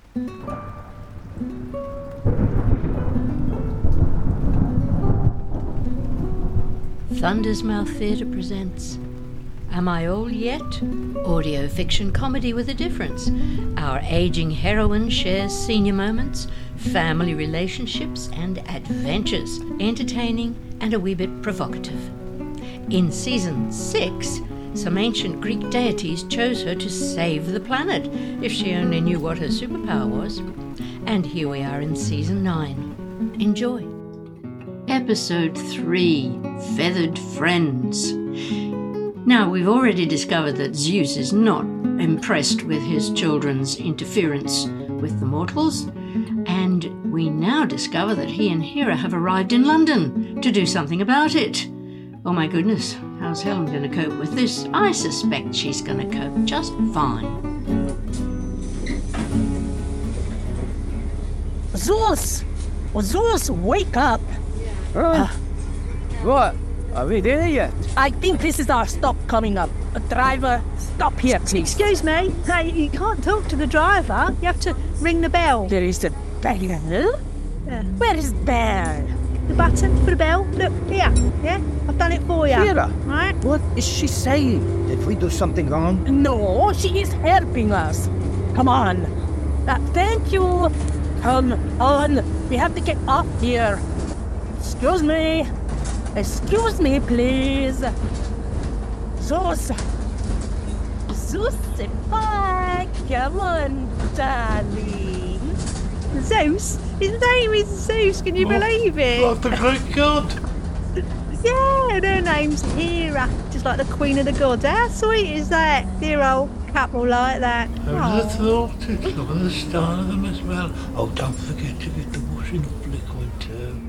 Thunder's Mouth Theatre presents Am I Old Yet? Audio fiction comedy with a difference. Our ageing heroine shares senior moments, family relationships and adventures, entertaining and a wee bit provocative. In Season 6, some ancient Greek deities chose her to save the planet, if she only knew what her superpower was. And here we are in Season 9. Enjoy. Episode 3, Feathered Friends. Now, we've already discovered that Zeus is not impressed with his children's interference with the mortals, and we now discover that he and Hera have arrived in London to do something about it. Oh my goodness, how's Helen going to cope with this? I suspect she's going to cope just fine. Zeus! Zeus, wake up! What? Are we there yet? I think this is our stop coming up. Driver, stop here, please. Excuse me. Hey, you can't talk to the driver. You have to ring the bell. There is a bell. Yeah. Where is bell? The button for the bell. Look, here. Yeah? I've done it for you. Hera, Right? what is she saying? Did we do something wrong? No, she is helping us. Come on. Thank you. Come on. We have to get off here. Excuse me. Excuse me, please. Zeus. Zeus, bye. Come on, darling. Zeus? His name is Zeus. Can you believe it? Oh, the great god! Yeah, and her name's Hera. Just like the queen of the gods. How sweet is that? Dear old couple like that. I would have thought it. Look at the style of them as well. Oh, don't forget to get the washing up liquid too.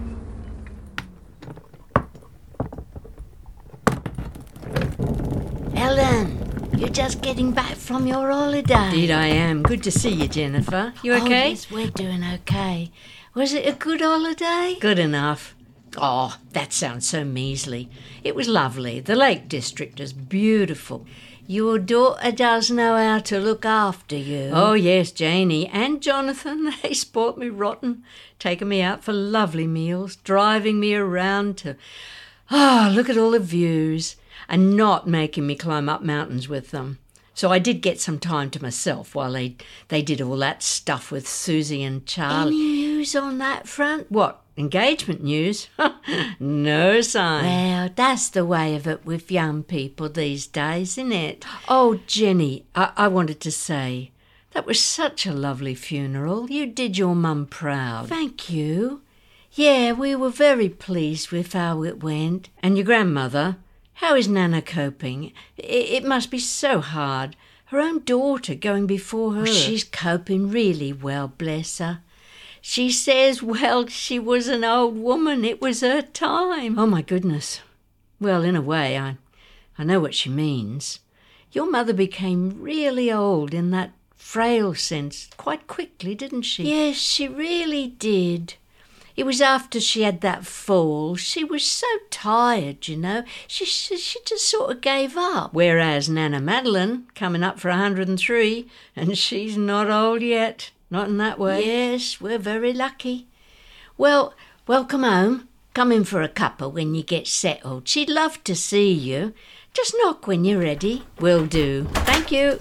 Helen, you're just getting back from your holiday. Indeed I am. Good to see you, Jennifer. You okay? Oh, yes, we're doing okay. Was it a good holiday? Good enough. Oh, that sounds so measly. It was lovely. The Lake District is beautiful. Your daughter does know how to look after you. Oh, yes, Janie and Jonathan, they sport me rotten, taking me out for lovely meals, driving me around to, look at all the views, and not making me climb up mountains with them. So I did get some time to myself while they did all that stuff with Susie and Charlie. Any news on that front? What, engagement news? No sign. Well, that's the way of it with young people these days, isn't it? Oh, Jenny, I wanted to say, that was such a lovely funeral. You did your mum proud. Thank you. Yeah, we were very pleased with how it went. And your grandmother? How is Nana coping? It must be so hard. Her own daughter going before her. Well, she's coping really well, bless her. She says, well, she was an old woman. It was her time. Oh, my goodness. Well, in a way, I know what she means. Your mother became really old in that frail sense quite quickly, didn't she? Yes, she really did. It was after she had that fall. She was so tired, you know. She just sort of gave up. Whereas Nana Madeline, coming up for 103, and she's not old yet. Not in that way. Yes, we're very lucky. Well, welcome home. Come in for a cuppa when you get settled. She'd love to see you. Just knock when you're ready. Will do. Thank you.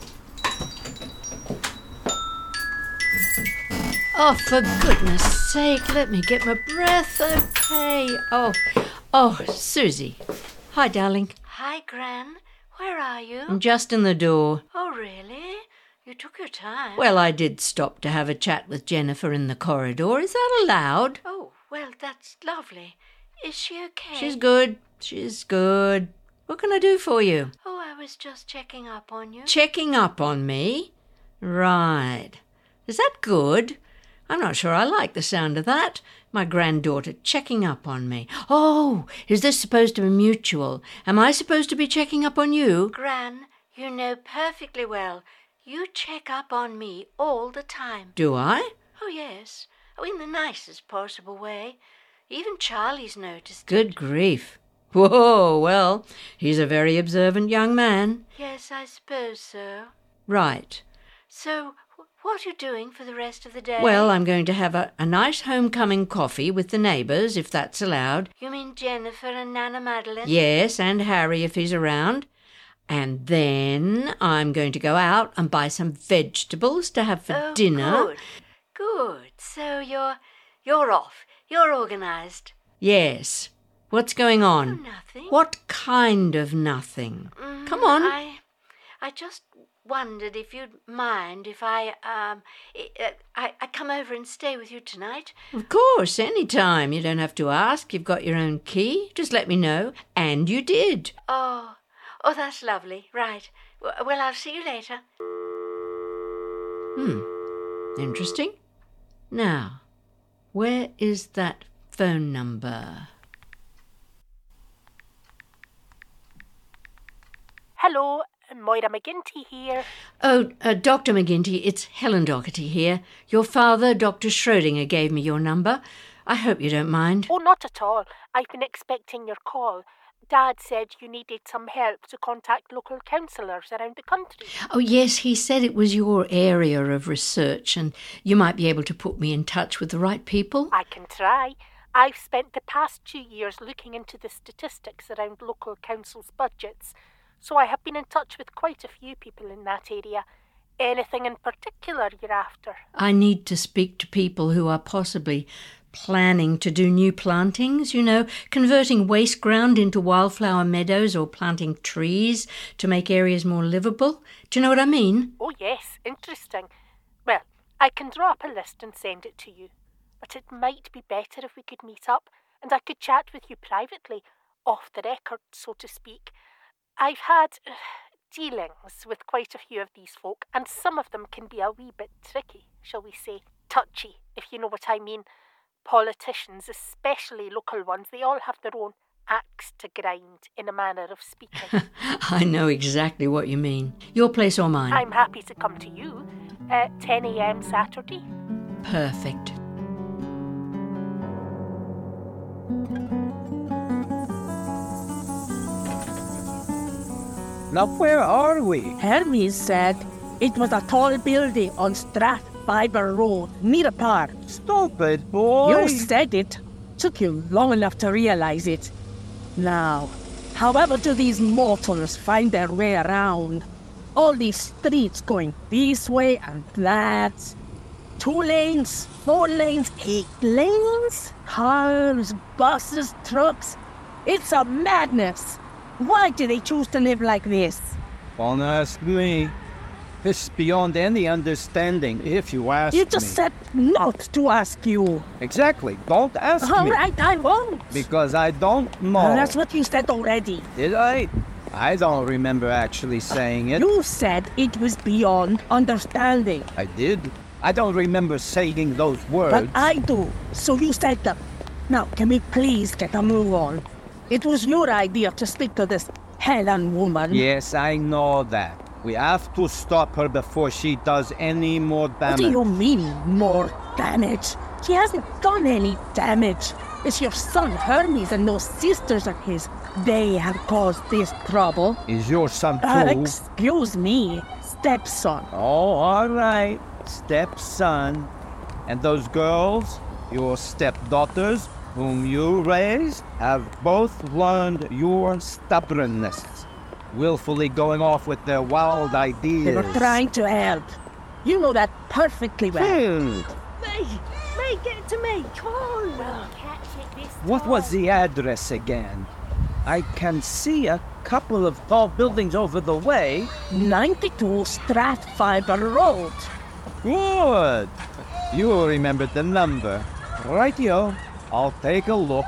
Oh, for goodness sake, let me get my breath. Okay. Oh, Susie. Hi, darling. Hi, Gran. Where are you? I'm just in the door. Oh, really? You took your time. Well, I did stop to have a chat with Jennifer in the corridor. Is that allowed? Oh, well, that's lovely. Is she okay? She's good. She's good. What can I do for you? Oh, I was just checking up on you. Checking up on me? Right. Is that good? I'm not sure I like the sound of that. My granddaughter checking up on me. Oh, is this supposed to be mutual? Am I supposed to be checking up on you? Gran, you know perfectly well. You check up on me all the time. Do I? Oh, yes. Oh, in the nicest possible way. Even Charlie's noticed Good it. grief. Whoa, well, he's a very observant young man. Yes, I suppose so. Right. So, what are you doing for the rest of the day? Well, I'm going to have a nice homecoming coffee with the neighbours, if that's allowed. You mean Jennifer and Nana Madeline? Yes, and Harry if he's around. And then I'm going to go out and buy some vegetables to have for dinner. Good. So you're off. You're organised. Yes. What's going on? Oh, nothing. What kind of nothing? Come on. I just wondered if you'd mind if I come over and stay with you tonight. Of course, any time. You don't have to ask. You've got your own key. Just let me know. And you did. Oh, that's lovely. Right. Well, I'll see you later. Interesting. Now, where is that phone number? Hello, Moira McGinty here. Oh, Dr. McGinty, it's Helen Doherty here. Your father, Dr. Schrödinger, gave me your number. I hope you don't mind. Oh, not at all. I've been expecting your call. Dad said you needed some help to contact local councillors around the country. Oh, yes, he said it was your area of research and you might be able to put me in touch with the right people. I can try. I've spent the past 2 years looking into the statistics around local councils' budgets, so I have been in touch with quite a few people in that area. Anything in particular you're after? I need to speak to people who are possibly planning to do new plantings, converting waste ground into wildflower meadows or planting trees to make areas more livable. Do you know what I mean? Oh, yes, interesting. Well, I can draw up a list and send it to you, but it might be better if we could meet up and I could chat with you privately, off the record, so to speak. I've had dealings with quite a few of these folk, and some of them can be a wee bit tricky, shall we say, touchy, if you know what I mean. Politicians, especially local ones, they all have their own axe to grind, in a manner of speaking. I know exactly what you mean. Your place or mine? I'm happy to come to you at 10 a.m. Saturday. Perfect. Now, where are we? Hermes said it was a tall building on Strathfibre Road, near a park. Stop it, boy. You said it. Took you long enough to realize it. Now, however do these mortals find their way around? All these streets going this way and that. 2 lanes, 4 lanes, 8 lanes? Cars, buses, trucks. It's a madness. Why do they choose to live like this? Don't ask me. It's beyond any understanding, if you ask me. You just said not to ask you. Exactly. Don't ask All me. right, I won't. Because I don't know. That's what you said already. Did I? I don't remember actually saying it. You said it was beyond understanding. I did. I don't remember saying those words. But I do. So you said them. Now, can we please get a move on? It was your idea to speak to this Helen woman. Yes, I know that. We have to stop her before she does any more damage. What do you mean, more damage? She hasn't done any damage. It's your son Hermes and those sisters of his. They have caused this trouble. Is your son too? Excuse me, stepson. Oh, all right. Stepson. And those girls, your stepdaughters, whom you raised, have both learned your stubbornness, willfully going off with their wild ideas. They were trying to help. You know that perfectly well. Me, get it to me. Come on. What was the address again? I can see a couple of tall buildings over the way. 92 Strathfibre Road. Good. You remembered the number. Rightio. I'll take a look.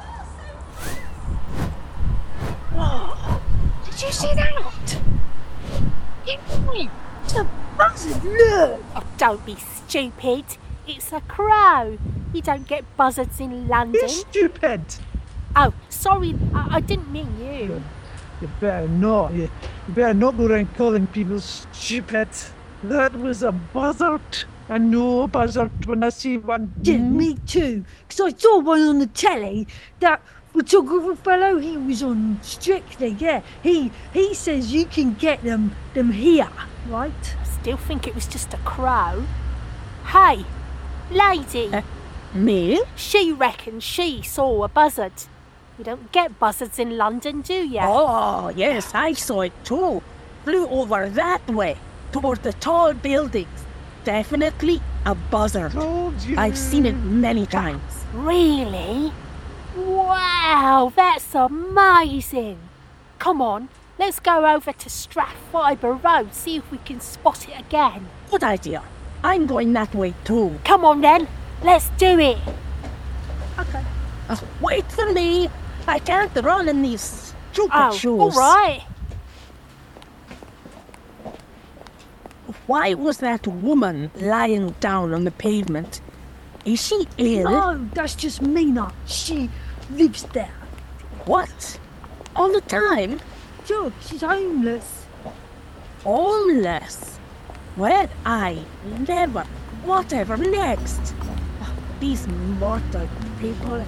Did you see that? It's a buzzard, look. Oh, don't be stupid. It's a crow. You don't get buzzards in London. You're stupid. Oh, sorry, I didn't mean you. You better not. You better not go around calling people stupid. That was a buzzard. I know a buzzard when I see one. Yeah, me too. Because I saw one on the telly. That photographer fellow, he was on Strictly, yeah. He says you can get them here, right? I still think it was just a crow. Hey, lady. Me? She reckons she saw a buzzard. You don't get buzzards in London, do you? Oh, yes, I saw it too. Flew over that way, toward the tall buildings. Definitely a buzzard. Told you. I've seen it many times. Really? Wow, that's amazing. Come on, let's go over to Strathfibre Road, see if we can spot it again. Good idea. I'm going that way too. Come on then, let's do it. Okay. Wait for me. I can't run in these stupid shoes. All right. Why was that woman lying down on the pavement? Is she ill? No, that's just Mina. She lives there. What? All the time? Sure, she's homeless. Homeless? Well, I never. Whatever next? These mortal people.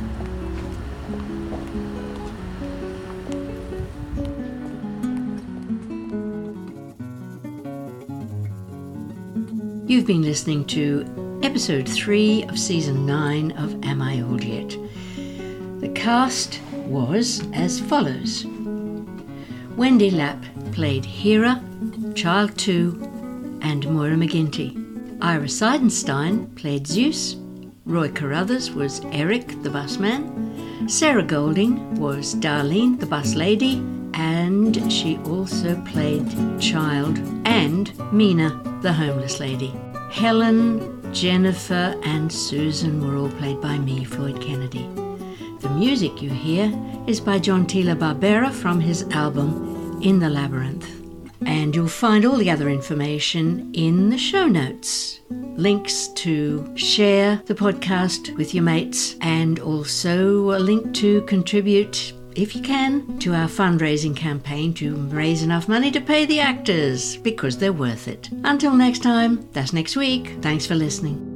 You've been listening to episode 3 of season 9 of Am I Old Yet? The cast was as follows. Wendy Lapp played Hera, Child 2, and Moira McGinty. Ira Seidenstein played Zeus. Roy Carruthers was Eric, the busman. Sarah Golding was Darlene, the bus lady. And she also played Child and Mina, the homeless lady. Helen, Jennifer, and Susan were all played by me, Floyd Kennedy. The music you hear is by John Tila Barbera from his album In the Labyrinth. And you'll find all the other information in the show notes. Links to share the podcast with your mates, and also a link to contribute, if you can, to our fundraising campaign to raise enough money to pay the actors, because they're worth it. Until next time, that's next week. Thanks for listening.